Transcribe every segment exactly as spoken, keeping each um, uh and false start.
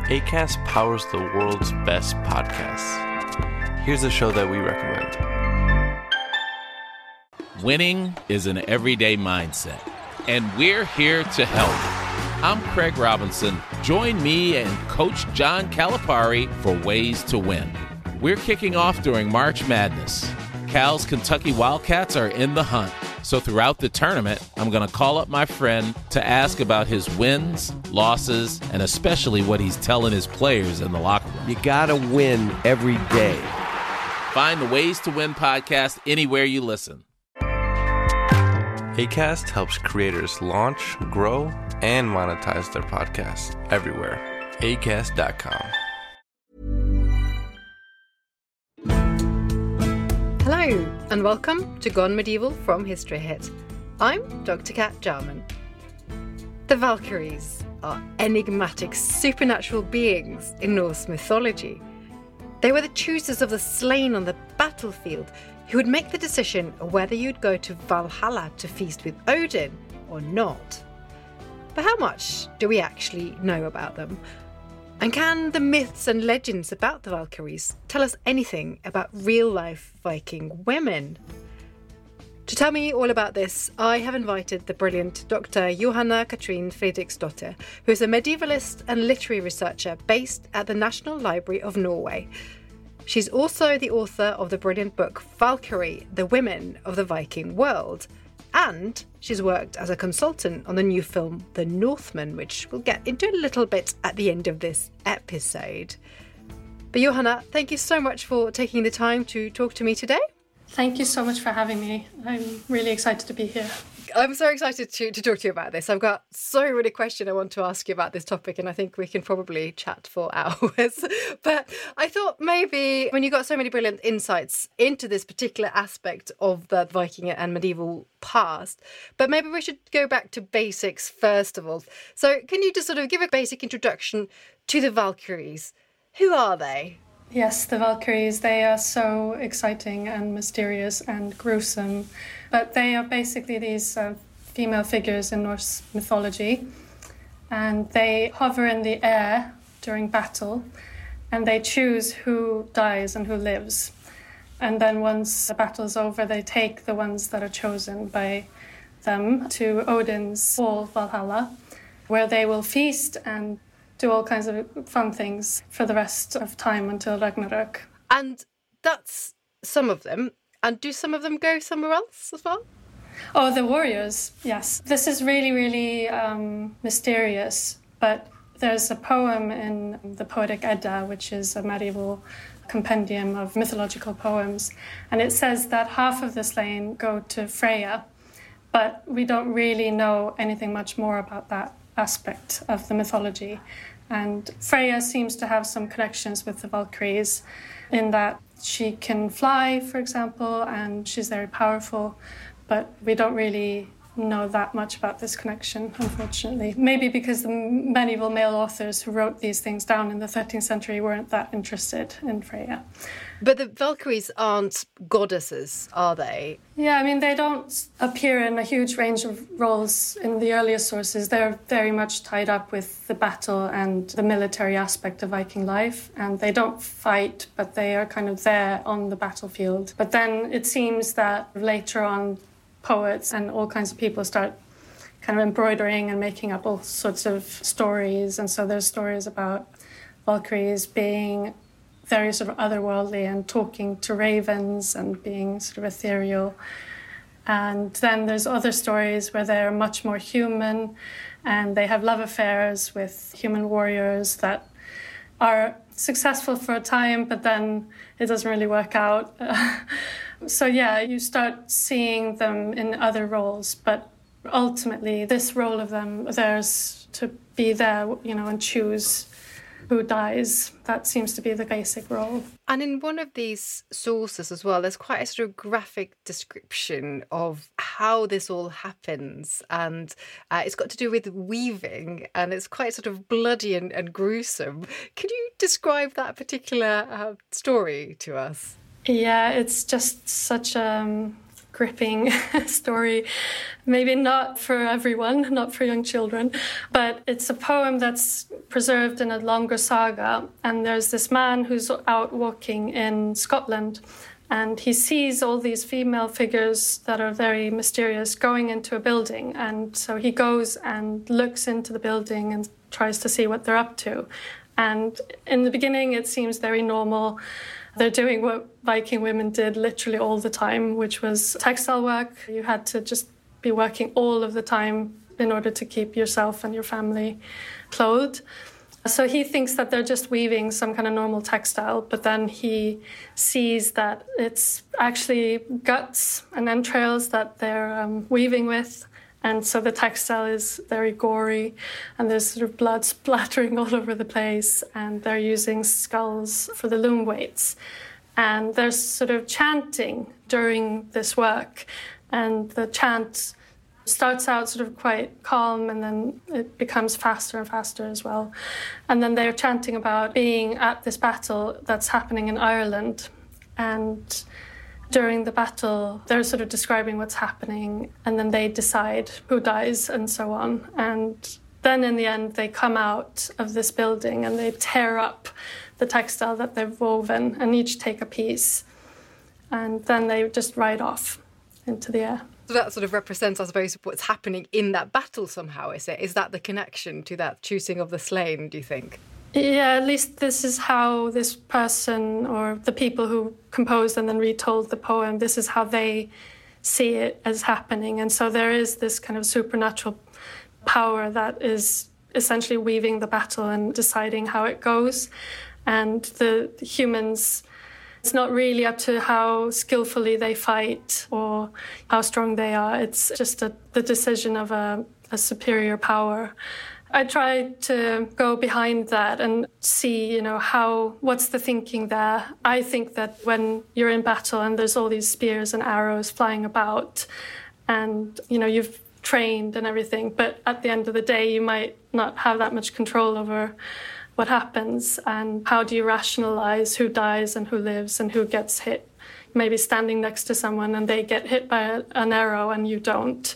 Acast powers the world's best podcasts. Here's a show that we recommend. Winning is an everyday mindset, and we're here to help. I'm Craig Robinson. Join me and Coach John Calipari for Ways to Win. We're kicking off during March Madness. Cal's Kentucky Wildcats are in the hunt. So throughout the tournament, I'm going to call up my friend to ask about his wins, losses, and especially what he's telling his players in the locker room. You got to win every day. Find the Ways to Win podcast anywhere you listen. Acast helps creators launch, grow, and monetize their podcasts everywhere. acast dot com. Hello, and welcome to Gone Medieval from History Hit. I'm Doctor Kat Jarman. The Valkyries are enigmatic supernatural beings in Norse mythology. They were the choosers of the slain on the battlefield who would make the decision whether you'd go to Valhalla to feast with Odin or not. But how much do we actually know about them? And can the myths and legends about the Valkyries tell us anything about real-life Viking women? To tell me all about this, I have invited the brilliant Doctor Johanna Katrin Fredriksdottir, who is a medievalist and literary researcher based at the National Library of Norway. She's also the author of the brilliant book Valkyrie, The Women of the Viking World. And she's worked as a consultant on the new film The Northman, which we'll get into a little bit at the end of this episode. But Johanna, thank you so much for taking the time to talk to me today. Thank you so much for having me. I'm really excited to be here. I'm so excited to, to talk to you about this. I've got so many questions I want to ask you about this topic, and I think we can probably chat for hours. But I thought maybe when you got so many brilliant insights into this particular aspect of the Viking and medieval past, but maybe we should go back to basics first of all. So can you just sort of give a basic introduction to the Valkyries? Who are they? Yes, the Valkyries, they are so exciting and mysterious and gruesome. But they are basically these uh, female figures in Norse mythology. And they hover in the air during battle. And they choose who dies and who lives. And then once the battle is over, they take the ones that are chosen by them to Odin's hall, Valhalla, where they will feast and do all kinds of fun things for the rest of time until Ragnarök. And that's some of them. And do some of them go somewhere else as well? Oh, the warriors, yes. This is really, really um, mysterious. But there's a poem in the Poetic Edda, which is a medieval compendium of mythological poems. And it says that half of the slain go to Freya. But we don't really know anything much more about that aspect of the mythology. And Freya seems to have some connections with the Valkyries in that she can fly, for example, and she's very powerful, but we don't really know that much about this connection, unfortunately. Maybe because the medieval male authors who wrote these things down in the thirteenth century weren't that interested in Freya. But the Valkyries aren't goddesses, are they? Yeah, I mean, they don't appear in a huge range of roles in the earlier sources. They're very much tied up with the battle and the military aspect of Viking life. And they don't fight, but they are kind of there on the battlefield. But then it seems that later on, poets and all kinds of people start kind of embroidering and making up all sorts of stories. And so there's stories about Valkyries being very sort of otherworldly and talking to ravens and being sort of ethereal. And then there's other stories where they're much more human and they have love affairs with human warriors that are successful for a time, but then it doesn't really work out. So yeah, you start seeing them in other roles, but ultimately this role of them, theirs to be there, you know, and choose who dies. That seems to be the basic role. And in one of these sources as well, there's quite a sort of graphic description of how this all happens. And uh, it's got to do with weaving, and it's quite sort of bloody and, and gruesome. Can you describe that particular uh, story to us? Yeah, it's just such a gripping story. Maybe not for everyone, not for young children, but it's a poem that's preserved in a longer saga. And there's this man who's out walking in Scotland, and he sees all these female figures that are very mysterious going into a building. And so he goes and looks into the building and tries to see what they're up to. And in the beginning, it seems very normal. They're doing what Viking women did literally all the time, which was textile work. You had to just be working all of the time in order to keep yourself and your family clothed. So he thinks that they're just weaving some kind of normal textile, but then he sees that it's actually guts and entrails that they're um, weaving with. And so the textile is very gory, and there's sort of blood splattering all over the place, and they're using skulls for the loom weights. And there's sort of chanting during this work, and the chant starts out sort of quite calm, and then it becomes faster and faster as well. And then they're chanting about being at this battle that's happening in Ireland. And during the battle, they're sort of describing what's happening, and then they decide who dies and so on. And then in the end, they come out of this building and they tear up the textile that they've woven and each take a piece. And then they just ride off into the air. So that sort of represents, I suppose, what's happening in that battle somehow, is it? Is that the connection to that choosing of the slain, do you think? Yeah, at least this is how this person or the people who composed and then retold the poem, this is how they see it as happening. And so there is this kind of supernatural power that is essentially weaving the battle and deciding how it goes. And the humans, it's not really up to how skillfully they fight or how strong they are. It's just a, the decision of a, a superior power. I try to go behind that and see, you know, how, what's the thinking there? I think that when you're in battle and there's all these spears and arrows flying about and, you know, you've trained and everything, but at the end of the day, you might not have that much control over what happens. And how do you rationalize who dies and who lives and who gets hit? Maybe standing next to someone and they get hit by an arrow and you don't.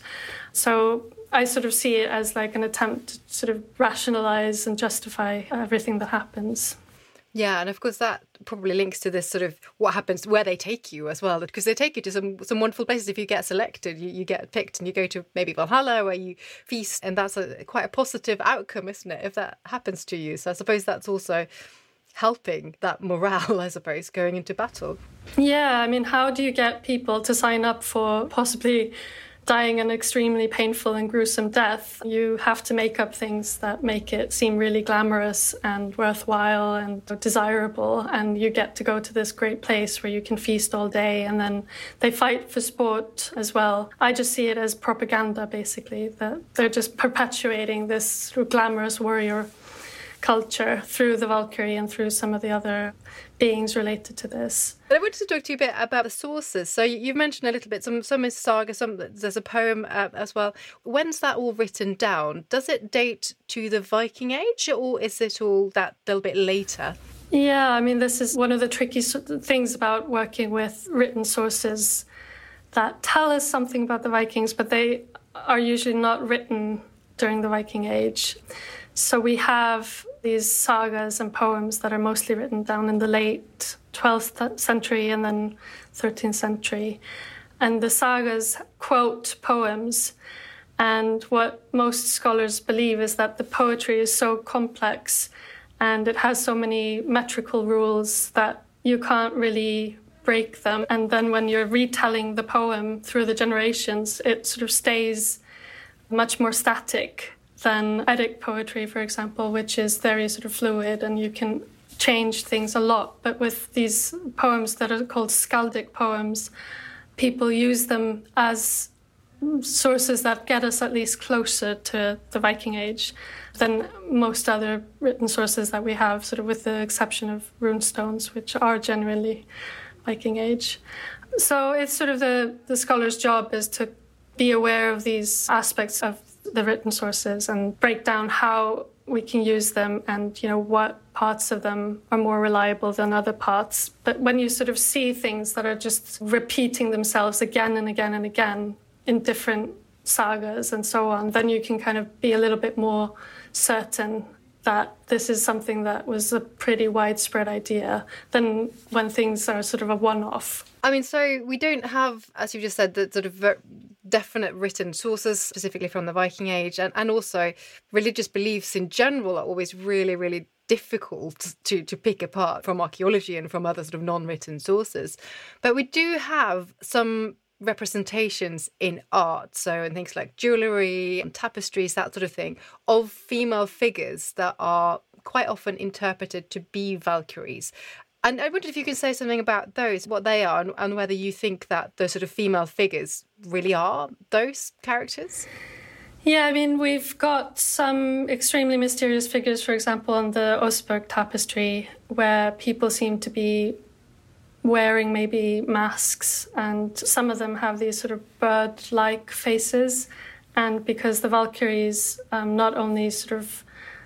So I sort of see it as like an attempt to sort of rationalize and justify everything that happens. Yeah, and of course that probably links to this sort of what happens, where they take you as well, because they take you to some some wonderful places. If you get selected, you, you get picked and you go to maybe Valhalla where you feast, and that's a, quite a positive outcome, isn't it, if that happens to you? So I suppose that's also helping that morale, I suppose, going into battle. Yeah, I mean, how do you get people to sign up for possibly dying an extremely painful and gruesome death? You have to make up things that make it seem really glamorous and worthwhile and desirable. And you get to go to this great place where you can feast all day, and then they fight for sport as well. I just see it as propaganda, basically, that they're just perpetuating this glamorous warrior culture through the Valkyrie and through some of the other beings related to this. But I wanted to talk to you a bit about the sources. So you've mentioned a little bit, some some is saga, some there's a poem uh, as well. When's that all written down? Does it date to the Viking Age, or is it all that little bit later? Yeah, I mean, this is one of the tricky things about working with written sources that tell us something about the Vikings, but they are usually not written during the Viking Age. So we have these sagas and poems that are mostly written down in the late twelfth century and then thirteenth century. And the sagas quote poems. And what most scholars believe is that the poetry is so complex and it has so many metrical rules that you can't really break them. And then when you're retelling the poem through the generations, it sort of stays much more static than Eddic poetry, for example, which is very sort of fluid and you can change things a lot. But with these poems that are called skaldic poems, people use them as sources that get us at least closer to the Viking Age than most other written sources that we have, sort of with the exception of rune stones, which are generally Viking Age. So it's sort of the, the scholar's job is to be aware of these aspects of the written sources and break down how we can use them and, you know, what parts of them are more reliable than other parts. But when you sort of see things that are just repeating themselves again and again and again in different sagas and so on, then you can kind of be a little bit more certain that this is something that was a pretty widespread idea than when things are sort of a one-off. I mean, so we don't have, as you just said, the sort of ver- definite written sources specifically from the Viking Age, and, and also religious beliefs in general are always really, really difficult to, to pick apart from archaeology and from other sort of non-written sources. But we do have some representations in art, so in things like jewellery and tapestries, that sort of thing, of female figures that are quite often interpreted to be Valkyries. And I wondered if you can say something about those, what they are, and, and whether you think that those sort of female figures really are those characters. Yeah, I mean, we've got some extremely mysterious figures, for example, on the Osberg tapestry, where people seem to be wearing maybe masks, and some of them have these sort of bird-like faces. And because the Valkyries um, not only sort of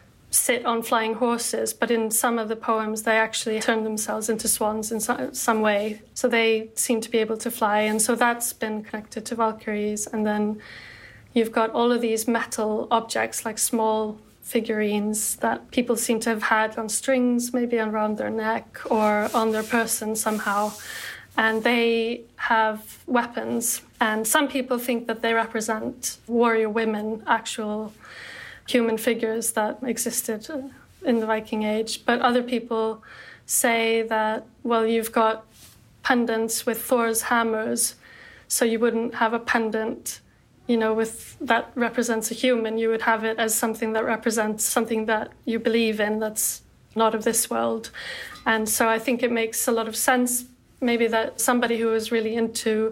sit on flying horses, but in some of the poems they actually turn themselves into swans in so- some way. So they seem to be able to fly, and so that's been connected to Valkyries. And then you've got all of these metal objects, like small figurines that people seem to have had on strings, maybe around their neck or on their person somehow. And they have weapons. And some people think that they represent warrior women, actual human figures that existed in the Viking Age. But other people say that, well, you've got pendants with Thor's hammers, so you wouldn't have a pendant, you know, with that represents a human. You would have it as something that represents something that you believe in that's not of this world. And so I think it makes a lot of sense, maybe, that somebody who is really into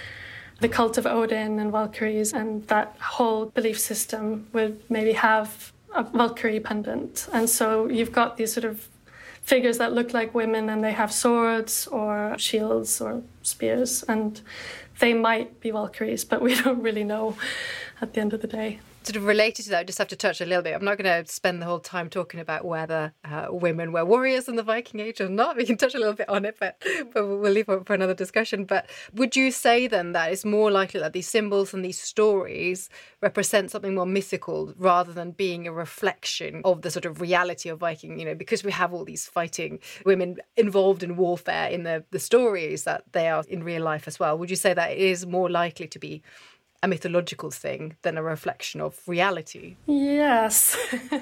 the cult of Odin and Valkyries and that whole belief system would maybe have a Valkyrie pendant. And so you've got these sort of figures that look like women, and they have swords or shields or spears, and they might be Valkyries, but we don't really know at the end of the day. Sort of related to that, I just have to touch a little bit. I'm not going to spend the whole time talking about whether uh, women were warriors in the Viking Age or not. We can touch a little bit on it, but, but we'll leave it for another discussion. But would you say then that it's more likely that these symbols and these stories represent something more mythical rather than being a reflection of the sort of reality of Viking, you know, because we have all these fighting women involved in warfare in the, the stories, that they are in real life as well? Would you say that it is more likely to be a mythological thing than a reflection of reality? Yes.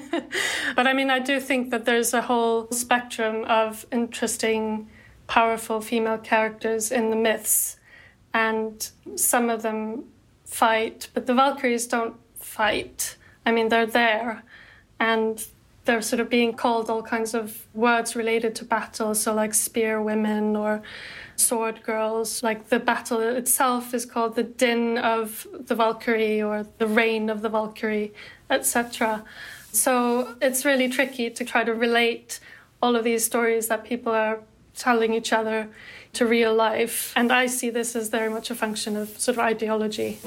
But I mean, I do think that there's a whole spectrum of interesting, powerful female characters in the myths, and some of them fight, but the Valkyries don't fight. I mean, they're there, and they're sort of being called all kinds of words related to battle, so like spear women or sword girls. Like the battle itself is called the Din of the Valkyrie or the Reign of the Valkyrie, et cetera. So it's really tricky to try to relate all of these stories that people are telling each other to real life. And I see this as very much a function of sort of ideology.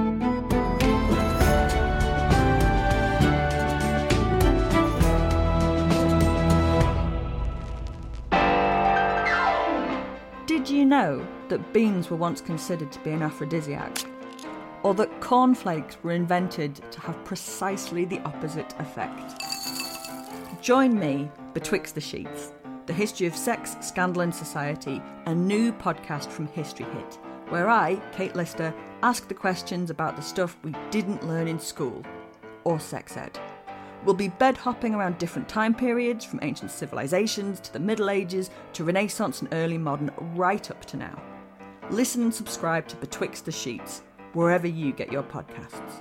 Did you know that beans were once considered to be an aphrodisiac? Or that cornflakes were invented to have precisely the opposite effect? Join me, Betwixt the Sheets, the history of sex, scandal and society, a new podcast from History Hit, where I, Kate Lister, ask the questions about the stuff we didn't learn in school, or sex ed. We'll be bed-hopping around different time periods, from ancient civilizations to the Middle Ages to Renaissance and early modern, right up to now. Listen and subscribe to Betwixt the Sheets, wherever you get your podcasts.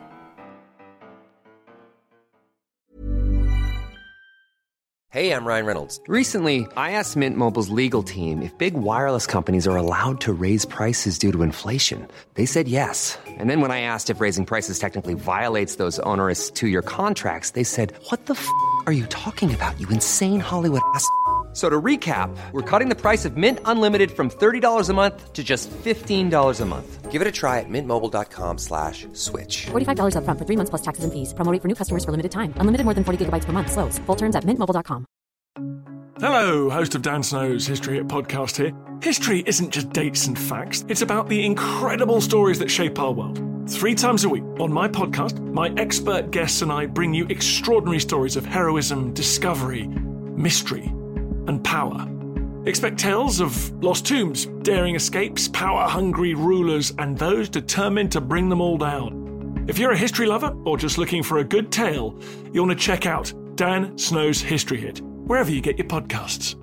Hey, I'm Ryan Reynolds. Recently, I asked Mint Mobile's legal team if big wireless companies are allowed to raise prices due to inflation. They said yes. And then when I asked if raising prices technically violates those onerous two-year contracts, they said, "What the f*** are you talking about, you insane Hollywood ass f- So to recap, we're cutting the price of Mint Unlimited from thirty dollars a month to just fifteen dollars a month. Give it a try at mintmobile.com slash switch. forty-five dollars up front for three months plus taxes and fees. Promo rate for new customers for limited time. Unlimited more than forty gigabytes per month. Slows full terms at mint mobile dot com. Hello, host of Dan Snow's History Hit podcast here. History isn't just dates and facts. It's about the incredible stories that shape our world. Three times a week on my podcast, my expert guests and I bring you extraordinary stories of heroism, discovery, mystery, and power. Expect tales of lost tombs, daring escapes, power-hungry rulers, and those determined to bring them all down. If you're a history lover or just looking for a good tale, you'll want to check out Dan Snow's History Hit, wherever you get your podcasts.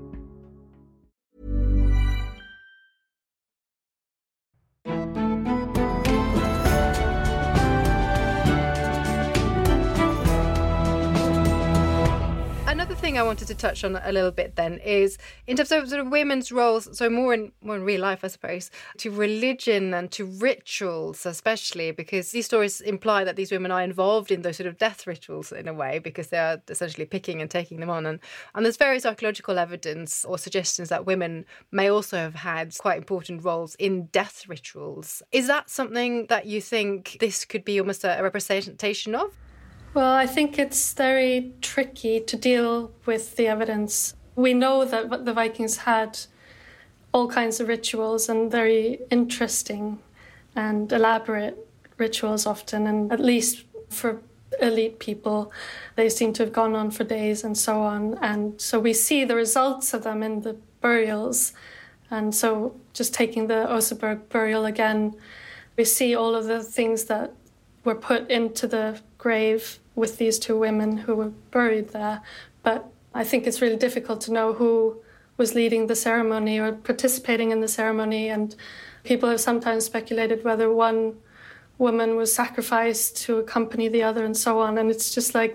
Another thing I wanted to touch on a little bit then is in terms of sort of women's roles, so more in more in real life, I suppose, to religion and to rituals, especially because these stories imply that these women are involved in those sort of death rituals in a way because they are essentially picking and taking them on. And, and there's various archaeological evidence or suggestions that women may also have had quite important roles in death rituals. Is that something that you think this could be almost a, a representation of? Well, I think it's very tricky to deal with the evidence. We know that the Vikings had all kinds of rituals and very interesting and elaborate rituals often, and at least for elite people, they seem to have gone on for days and so on. And so we see the results of them in the burials. And so just taking the Oseberg burial again, we see all of the things that were put into the grave with these two women who were buried there. But I think it's really difficult to know who was leading the ceremony or participating in the ceremony. And people have sometimes speculated whether one woman was sacrificed to accompany the other and so on. And it's just like,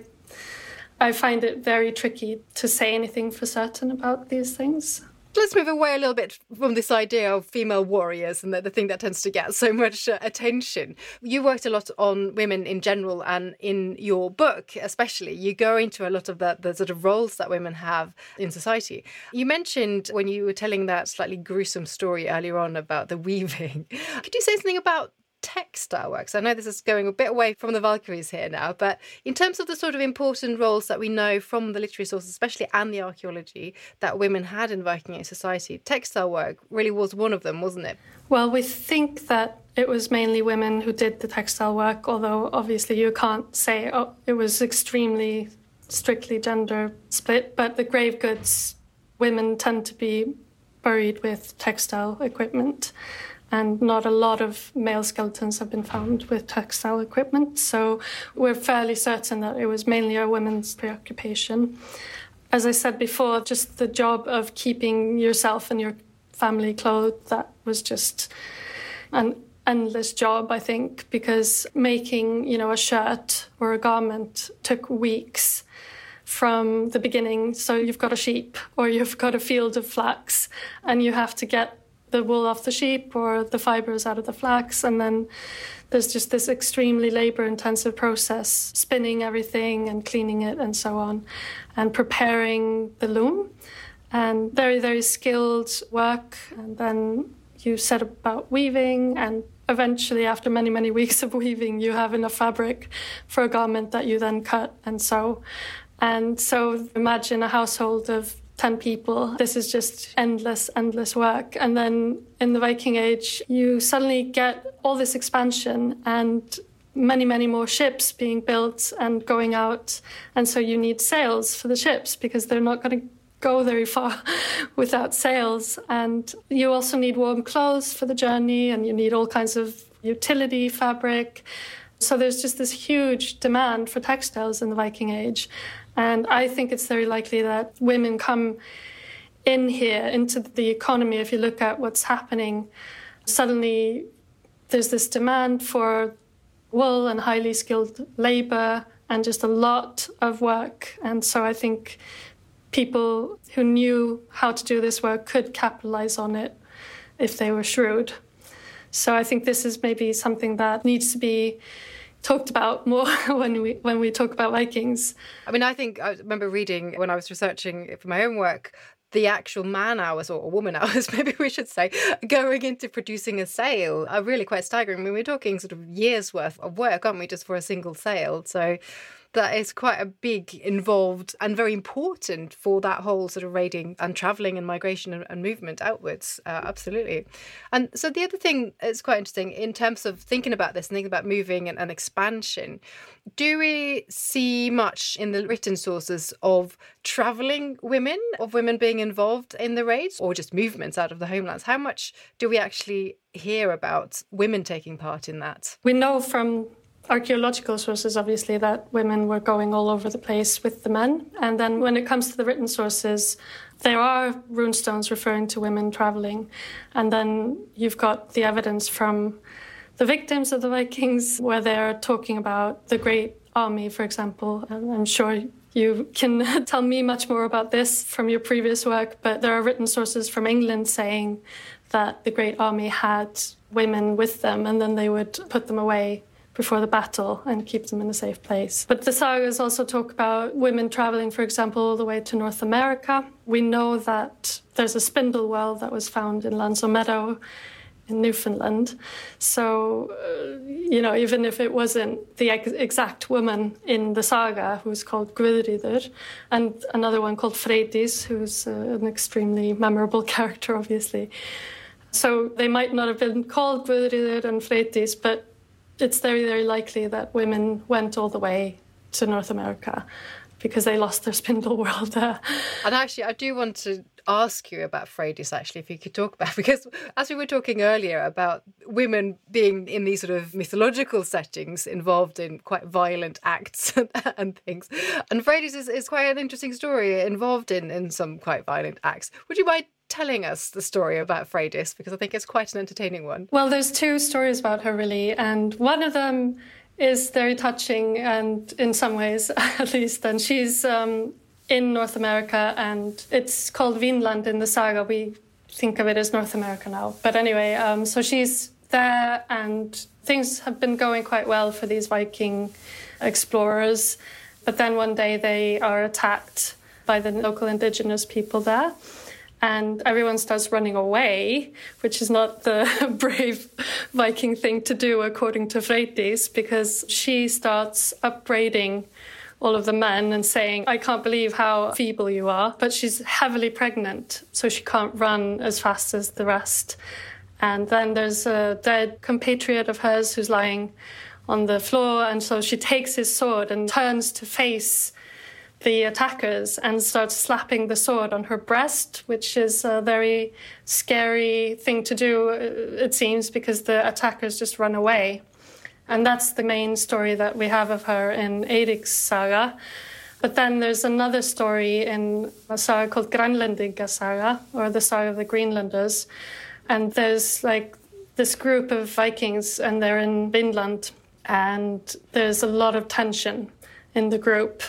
I find it very tricky to say anything for certain about these things. Let's move away a little bit from this idea of female warriors and the, the thing that tends to get so much uh, attention. You worked a lot on women in general, and in your book especially, you go into a lot of the, the sort of roles that women have in society. You mentioned when you were telling that slightly gruesome story earlier on about the weaving. Could you say something about textile works? I know this is going a bit away from the Valkyries here now, but in terms of the sort of important roles that we know from the literary sources, especially, and the archaeology that women had in Viking Age society, textile work really was one of them, wasn't it? Well, we think that it was mainly women who did the textile work, although obviously you can't say oh, it was extremely strictly gender split, but the grave goods, women tend to be buried with textile equipment. And not a lot of male skeletons have been found with textile equipment. So we're fairly certain that it was mainly a women's preoccupation. As I said before, just the job of keeping yourself and your family clothed, that was just an endless job, I think, because making, you know, a shirt or a garment took weeks from the beginning. So you've got a sheep or you've got a field of flax and you have to get the wool off the sheep or the fibres out of the flax. And then there's just this extremely labour-intensive process, spinning everything and cleaning it and so on, and preparing the loom. And very, very skilled work. And then you set about weaving, and eventually, after many, many weeks of weaving, you have enough fabric for a garment that you then cut and sew. And so imagine a household of ten people. This is just endless, endless work. And then in the Viking Age, you suddenly get all this expansion and many, many more ships being built and going out. And so you need sails for the ships because they're not going to go very far without sails. And you also need warm clothes for the journey, and you need all kinds of utility fabric. So there's just this huge demand for textiles in the Viking Age. And I think it's very likely that women come in here into the economy. If you look at what's happening, suddenly there's this demand for wool and highly skilled labour and just a lot of work. And so I think people who knew how to do this work could capitalise on it if they were shrewd. So I think this is maybe something that needs to be talked about more when we when we talk about Vikings. I mean, I think I remember reading when I was researching for my own work the actual man hours, or woman hours, maybe we should say, going into producing a sail are really quite staggering. I mean, we're talking sort of years worth of work, aren't we, just for a single sail? So that is quite a big, involved and very important for that whole sort of raiding and travelling and migration and, and movement outwards. Uh, absolutely. And so the other thing is quite interesting in terms of thinking about this and thinking about moving and, and expansion. Do we see much in the written sources of travelling women, of women being involved in the raids, or just movements out of the homelands? How much do we actually hear about women taking part in that? We know from archaeological sources, obviously, that women were going all over the place with the men. And then when it comes to the written sources, there are runestones referring to women travelling. And then you've got the evidence from the victims of the Vikings, where they're talking about the Great Army, for example. And I'm sure you can tell me much more about this from your previous work, but there are written sources from England saying that the Great Army had women with them, and then they would put them away before the battle and keep them in a safe place. But the sagas also talk about women travelling, for example, all the way to North America. We know that there's a spindle well that was found in Lansdowne Meadow in Newfoundland. So, uh, you know, even if it wasn't the ex- exact woman in the saga who's called Guðríður, and another one called Freydís, who's uh, an extremely memorable character, obviously. So they might not have been called Guðríður and Freydís, but it's very, very likely that women went all the way to North America because they lost their spindle well there. And actually, I do want to ask you about Freydís, actually, if you could talk about, because as we were talking earlier about women being in these sort of mythological settings involved in quite violent acts and things, and Freydís is, is quite an interesting story involved in, in some quite violent acts. Would you mind telling us the story about Freydís, because I think it's quite an entertaining one? Well, there's two stories about her, really, and one of them is very touching, and in some ways, at least, and she's um, in North America, and it's called Vinland in the saga. We think of it as North America now. But anyway, um, so she's there, and things have been going quite well for these Viking explorers, but then one day they are attacked by the local indigenous people there. And everyone starts running away, which is not the brave Viking thing to do, according to Freydís, because she starts upbraiding all of the men and saying, I can't believe how feeble you are. But she's heavily pregnant, so she can't run as fast as the rest. And then there's a dead compatriot of hers who's lying on the floor, and so she takes his sword and turns to face the attackers and starts slapping the sword on her breast, which is a very scary thing to do, it seems, because the attackers just run away. And that's the main story that we have of her in Eirík's saga. But then there's another story in a saga called Grænlendinga saga, or the saga of the Greenlanders. And there's like this group of Vikings, and they're in Vinland, and there's a lot of tension in the group.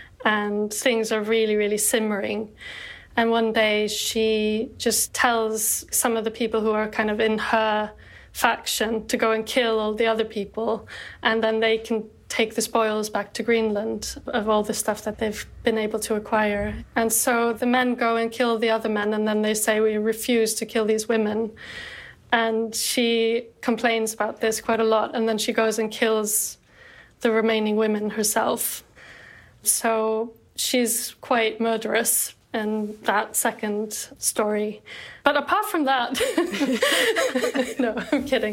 And things are really, really simmering. And one day she just tells some of the people who are kind of in her faction to go and kill all the other people, and then they can take the spoils back to Greenland of all the stuff that they've been able to acquire. And so the men go and kill the other men, and then they say, we refuse to kill these women. And she complains about this quite a lot, and then she goes and kills the remaining women herself. So she's quite murderous in that second story. But apart from that, no, I'm kidding.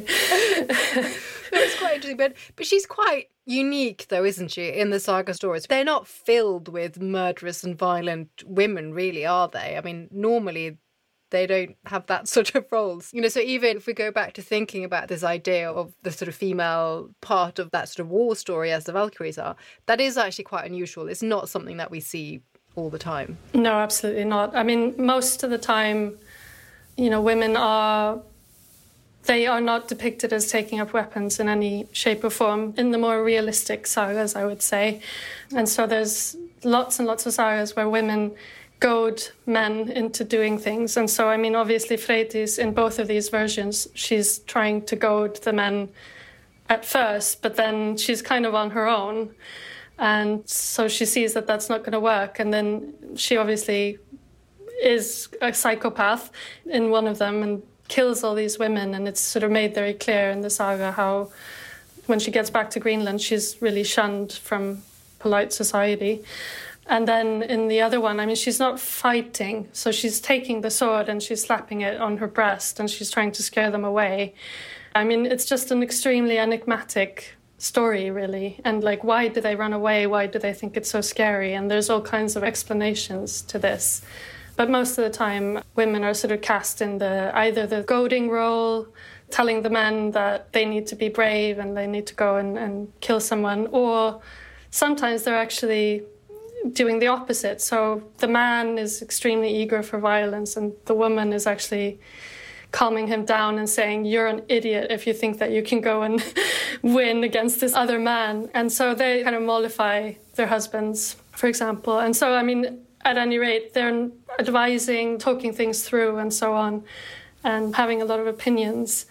It's quite interesting, but, but she's quite unique, though, isn't she, in the saga stories? They're not filled with murderous and violent women, really, are they? I mean, normally they don't have that sort of roles. You know, so even if we go back to thinking about this idea of the sort of female part of that sort of war story as the Valkyries are, that is actually quite unusual. It's not something that we see all the time. No, absolutely not. I mean, most of the time, you know, women are, they are not depicted as taking up weapons in any shape or form in the more realistic sagas, I would say. And so there's lots and lots of sagas where women goad men into doing things. And so, I mean, obviously Freydís, in both of these versions, she's trying to goad the men at first, but then she's kind of on her own. And so she sees that that's not going to work. And then she obviously is a psychopath in one of them and kills all these women. And it's sort of made very clear in the saga how when she gets back to Greenland, she's really shunned from polite society. And then in the other one, I mean, she's not fighting. So she's taking the sword and she's slapping it on her breast and she's trying to scare them away. I mean, it's just an extremely enigmatic story, really. And like, why do they run away? Why do they think it's so scary? And there's all kinds of explanations to this. But most of the time, women are sort of cast in the either the goading role, telling the men that they need to be brave and they need to go and, and kill someone, or sometimes they're actually doing the opposite. So the man is extremely eager for violence and the woman is actually calming him down and saying, you're an idiot if you think that you can go and win against this other man. And so they kind of mollify their husbands, for example. And so, I mean, at any rate, they're advising, talking things through and so on, and having a lot of opinions.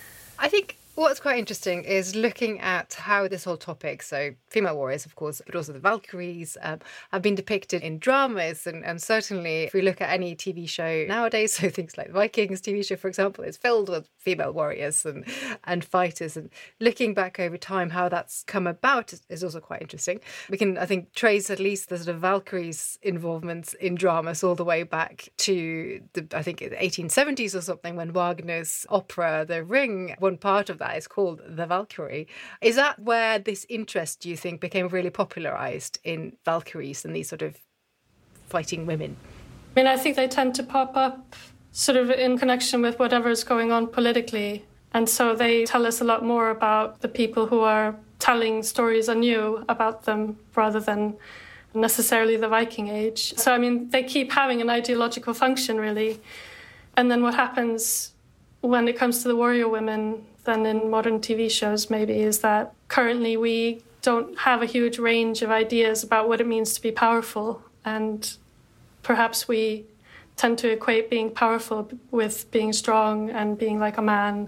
I think what's quite interesting is looking at how this whole topic, so female warriors, of course, but also the Valkyries, um, have been depicted in dramas. And, and certainly if we look at any T V show nowadays, so things like Vikings T V show, for example, is filled with female warriors and, and fighters. And looking back over time, how that's come about is, is also quite interesting. We can, I think, trace at least the sort of Valkyries' involvement in dramas all the way back to, the, I think, the eighteen seventies or something, when Wagner's opera, The Ring, one part of that is called The Valkyrie. Is that where this interest, do you think, became really popularised in Valkyries and these sort of fighting women? I mean, I think they tend to pop up sort of in connection with whatever's going on politically. And so they tell us a lot more about the people who are telling stories anew about them rather than necessarily the Viking Age. So, I mean, they keep having an ideological function, really. And then what happens when it comes to the warrior women than in modern T V shows, maybe, is that currently we don't have a huge range of ideas about what it means to be powerful. And perhaps we tend to equate being powerful with being strong and being like a man.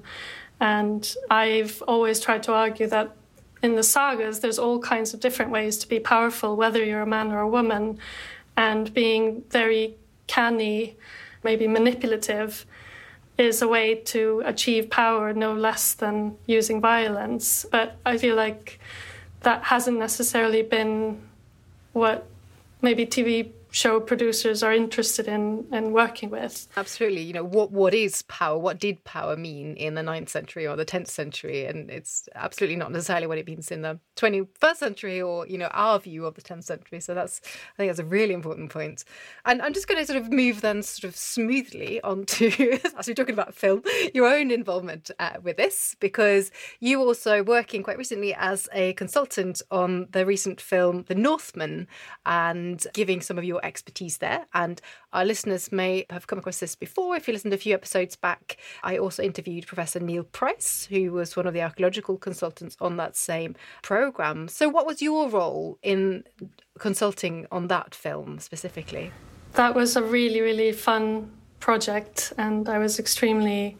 And I've always tried to argue that in the sagas, there's all kinds of different ways to be powerful, whether you're a man or a woman. And being very canny, maybe manipulative, is a way to achieve power no less than using violence. But I feel like that hasn't necessarily been what maybe T V show producers are interested in and working with. Absolutely. You know, what what is power? What did power mean in the ninth century or the tenth century? And it's absolutely not necessarily what it means in the twenty-first century or, you know, our view of the tenth century. So that's, I think that's a really important point. And I'm just going to sort of move then sort of smoothly onto, as we're talking about film, your own involvement uh, with this, because you also working quite recently as a consultant on the recent film The Northman and giving some of your expertise there. And our listeners may have come across this before. If you listened a few episodes back, I also interviewed Professor Neil Price, who was one of the archaeological consultants on that same programme. So what was your role in consulting on that film specifically? That was a really, really fun project, and I was extremely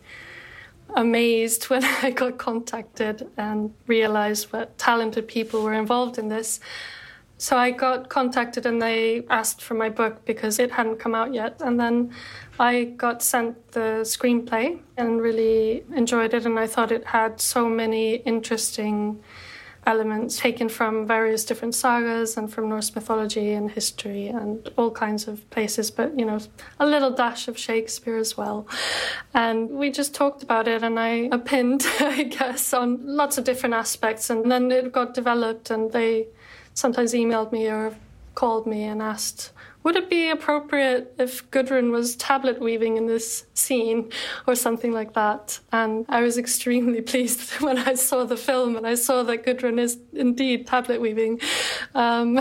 amazed when I got contacted and realised what talented people were involved in this. So I got contacted and they asked for my book because it hadn't come out yet. And then I got sent the screenplay and really enjoyed it. And I thought it had so many interesting elements taken from various different sagas and from Norse mythology and history and all kinds of places, but, you know, a little dash of Shakespeare as well. And we just talked about it and I opined, I guess, on lots of different aspects. And then it got developed and they sometimes emailed me or called me and asked, would it be appropriate if Gudrun was tablet weaving in this scene or something like that? And I was extremely pleased when I saw the film and I saw that Gudrun is indeed tablet weaving um,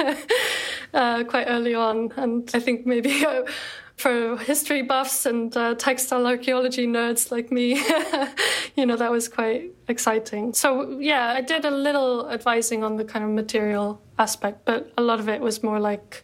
uh, quite early on. And I think maybe uh, for history buffs and uh, textile archaeology nerds like me, you know, that was quite exciting. So, yeah, I did a little advising on the kind of material aspect, but a lot of it was more like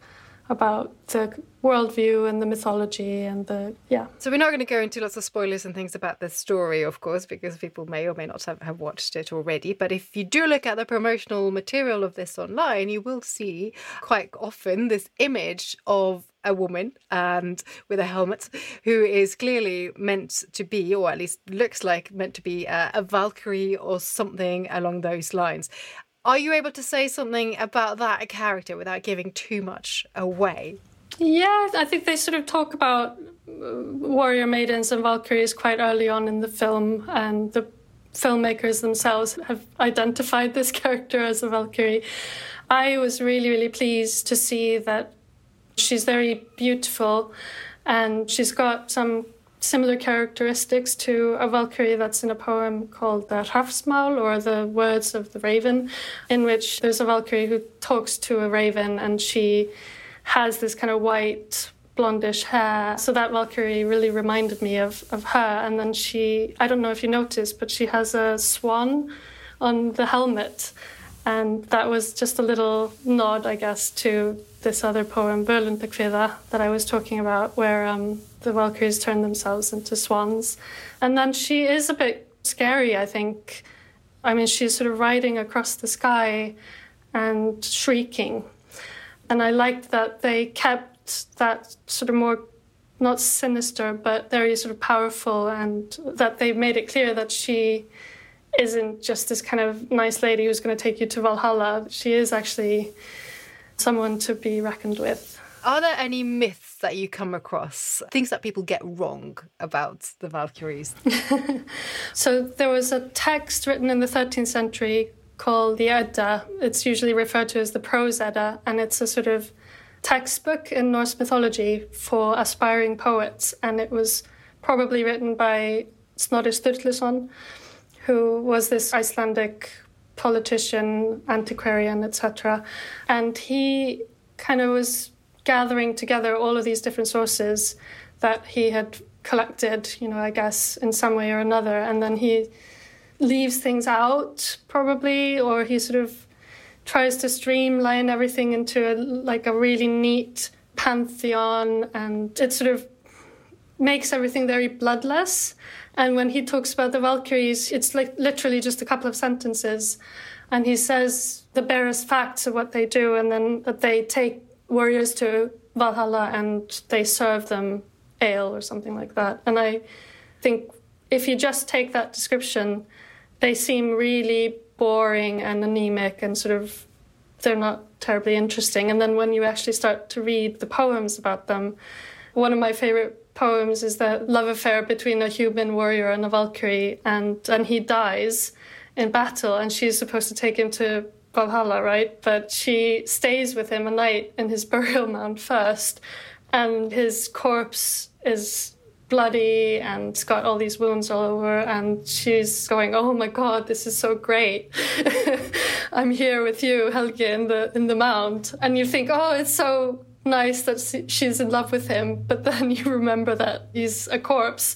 about the worldview and the mythology and the, yeah. So we're not going to go into lots of spoilers and things about this story, of course, because people may or may not have, have watched it already. But if you do look at the promotional material of this online, you will see quite often this image of a woman and with a helmet who is clearly meant to be, or at least looks like meant to be, uh, a Valkyrie or something along those lines. Are you able to say something about that character without giving too much away? Yeah, I think they sort of talk about warrior maidens and Valkyries quite early on in the film, and the filmmakers themselves have identified this character as a Valkyrie. I was really, really pleased to see that she's very beautiful and she's got some similar characteristics to a Valkyrie that's in a poem called the Hrafsmál, or the Words of the Raven, in which there's a Valkyrie who talks to a raven and she has this kind of white blondish hair. So that Valkyrie really reminded me of, of her. And then she, I don't know if you noticed, but she has a swan on the helmet. And that was just a little nod, I guess, to this other poem, Völundakviða, that I was talking about, where um, the Valkyries turn themselves into swans. And then she is a bit scary, I think. I mean, she's sort of riding across the sky and shrieking. And I liked that they kept that sort of more, not sinister, but very sort of powerful, and that they made it clear that she isn't just this kind of nice lady who's going to take you to Valhalla. She is actually someone to be reckoned with. Are there any myths that you come across, things that people get wrong about the Valkyries? So there was a text written in the thirteenth century called the Edda. It's usually referred to as the Prose Edda, and it's a sort of textbook in Norse mythology for aspiring poets. And it was probably written by Snorri Sturluson, who was this Icelandic politician, antiquarian, et cetera. And he kind of was gathering together all of these different sources that he had collected, you know, I guess, in some way or another. And then he leaves things out, probably, or he sort of tries to streamline everything into a, like a really neat pantheon, and it sort of makes everything very bloodless. And when he talks about the Valkyries, it's like literally just a couple of sentences. And he says the barest facts of what they do, and then that they take warriors to Valhalla and they serve them ale or something like that. And I think if you just take that description, they seem really boring and anemic and sort of, they're not terribly interesting. And then when you actually start to read the poems about them, one of my favorite poems is the love affair between a human warrior and a Valkyrie, and, and he dies in battle, and she's supposed to take him to Valhalla, right? But she stays with him a night in his burial mound first, and his corpse is bloody and it's got all these wounds all over, and she's going, oh my God, this is so great. I'm here with you, Helge, in the in the mound. And you think, oh, it's so nice that she's in love with him, but then you remember that he's a corpse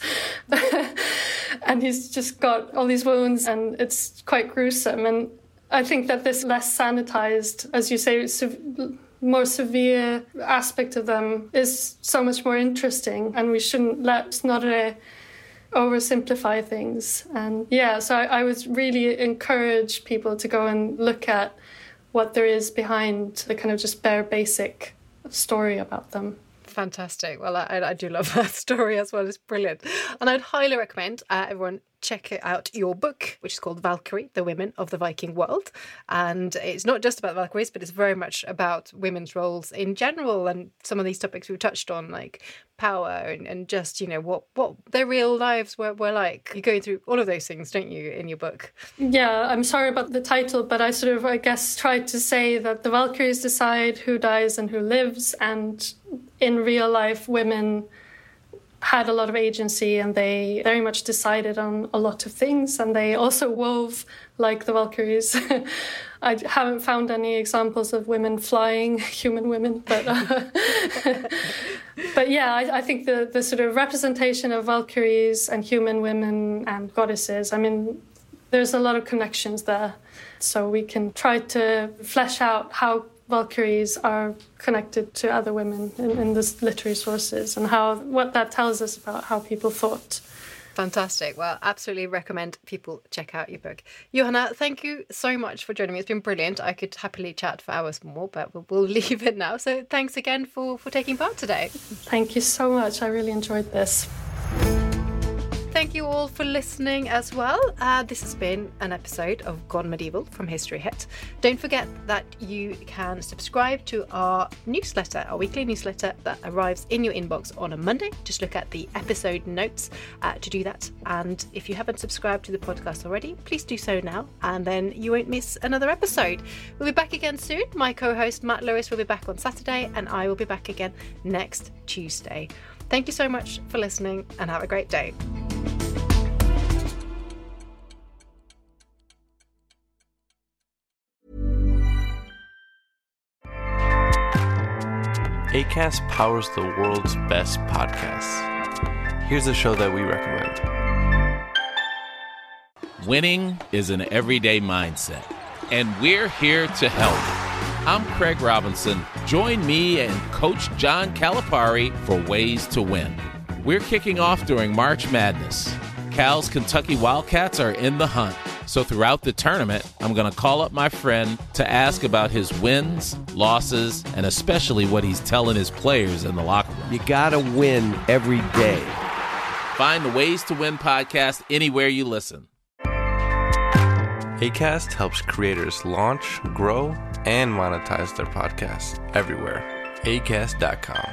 and he's just got all these wounds, and it's quite gruesome. And I think that this less sanitized, as you say, more severe aspect of them is so much more interesting, and we shouldn't let Snorri oversimplify things. And yeah, so I, I would really encourage people to go and look at what there is behind the kind of just bare basic story about them. Fantastic. Well, I, I do love that story as well. It's brilliant. And I'd highly recommend uh, everyone check out your book, which is called Valkyrie, The Women of the Viking World. And it's not just about Valkyries, but it's very much about women's roles in general, and some of these topics we've touched on, like power and, and just, you know, what, what their real lives were, were like. You're going through all of those things, don't you, in your book? Yeah, I'm sorry about the title, but I sort of, I guess, tried to say that the Valkyries decide who dies and who lives, and in real life, women had a lot of agency, and they very much decided on a lot of things, and they also wove like the Valkyries. I haven't found any examples of women flying, human women, but uh, but yeah, I, I think the, the sort of representation of Valkyries and human women and goddesses, I mean, there's a lot of connections there. So we can try to flesh out how Valkyries are connected to other women in, in the literary sources, and how what that tells us about how people thought. Fantastic. Well, absolutely recommend people check out your book. Johanna, thank you so much for joining me. It's been brilliant. I could happily chat for hours more, but we'll, we'll leave it now. So thanks again for, for taking part today. Thank you so much. I really enjoyed this. Thank you all for listening as well. Uh, this has been an episode of Gone Medieval from History Hit. Don't forget that you can subscribe to our newsletter, our weekly newsletter that arrives in your inbox on a Monday. Just look at the episode notes uh, to do that. And if you haven't subscribed to the podcast already, please do so now, and then you won't miss another episode. We'll be back again soon. My co-host Matt Lewis will be back on Saturday, and I will be back again next Tuesday. Thank you so much for listening, and have a great day. Acast powers the world's best podcasts. Here's a show that we recommend. Winning is an everyday mindset, and we're here to help. I'm Craig Robinson. Join me and Coach John Calipari for Ways to Win. We're kicking off during March Madness. Cal's Kentucky Wildcats are in the hunt. So throughout the tournament, I'm going to call up my friend to ask about his wins, losses, and especially what he's telling his players in the locker room. You got to win every day. Find the Ways to Win podcast anywhere you listen. Acast helps creators launch, grow, and monetize their podcasts everywhere. acast dot com.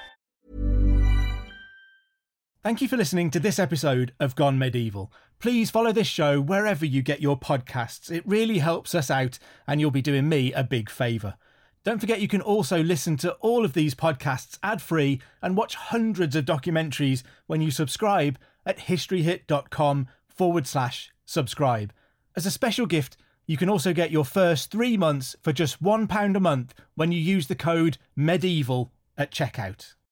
Thank you for listening to this episode of Gone Medieval. Please follow this show wherever you get your podcasts. It really helps us out, and you'll be doing me a big favour. Don't forget you can also listen to all of these podcasts ad-free and watch hundreds of documentaries when you subscribe at historyhit.com forward slash subscribe. As a special gift, you can also get your first three months for just one pound a month when you use the code MEDIEVAL at checkout.